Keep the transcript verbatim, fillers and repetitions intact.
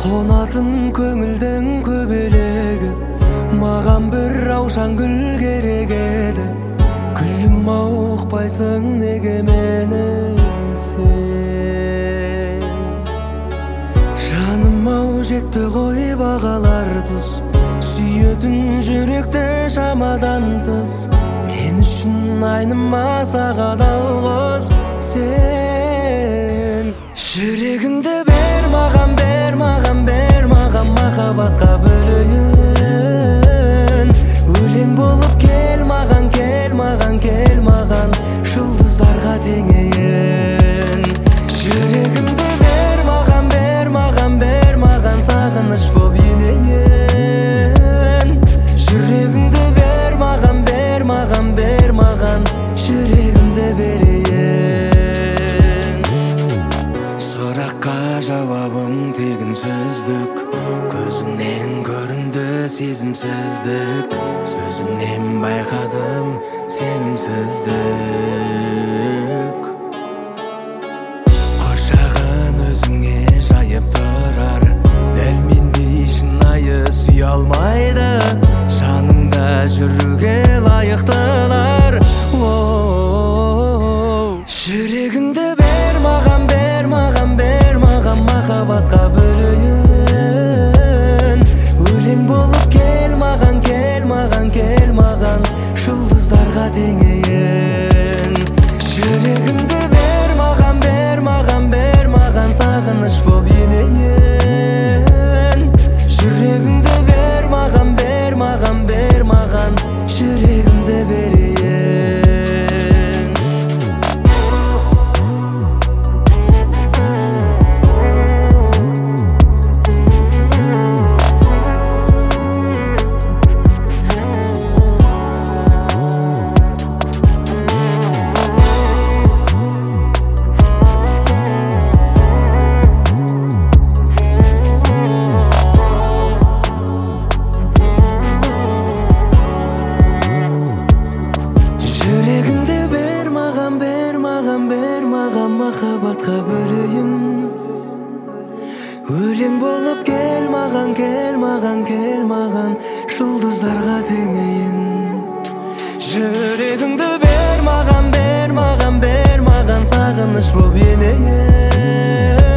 Қонатын көңілдің көбелегі, маған бір раушан гүл керек еді. Гүлім ұқпайсың неге мені сен? Жаным ау жетті ғой бағалар тұз, сүйетін жүректі шамадан тыс. Мен үшін айнымаса қадалғыз сен. Жүрегіңді бер маған, бер маған, бер маған, махаббатқа бөлейін. Өлең болып кел маған, кел маған, кел маған, жұлдыздарға теңейін. Жүрегімді бер маған, бер маған, бер маған, сағыныш боп енейін. Жүрегімді бер маған, бер маған, бер маған, жүрегімді берейін. Сұраққа жауабым тегін сөздік, көзіңнен көрінді сезімсіздік. Сөзіңнен байқадым сенімсіздік. Құшағын өзіңе жайып тұрар, дәл мендей шынайы сүйе алмайды. Жаныңда жүруге лайықтылар. Жүрегіңді бер маған, бер маған, бер маған, махаббатқа бөлейін. Өлең болып кел маған, кел маған, кел маған, жұлдыздарға теңейін. Жүрегіңді бер маған, бер маған, бер маған, сағыныш боп енейін. Жүрегіңді бер маған, бер маған, бер маған, жүрегімді берейін. Жүрегіңді бер маған, бер маған, бер маған, махаббатқа бөлейін. Өлең болып кел маған, кел маған, кел маған, жұлдыздарға теңейін. Жүрегіңді бер маған, бер маған, бер маған, сағыныш боп енейін.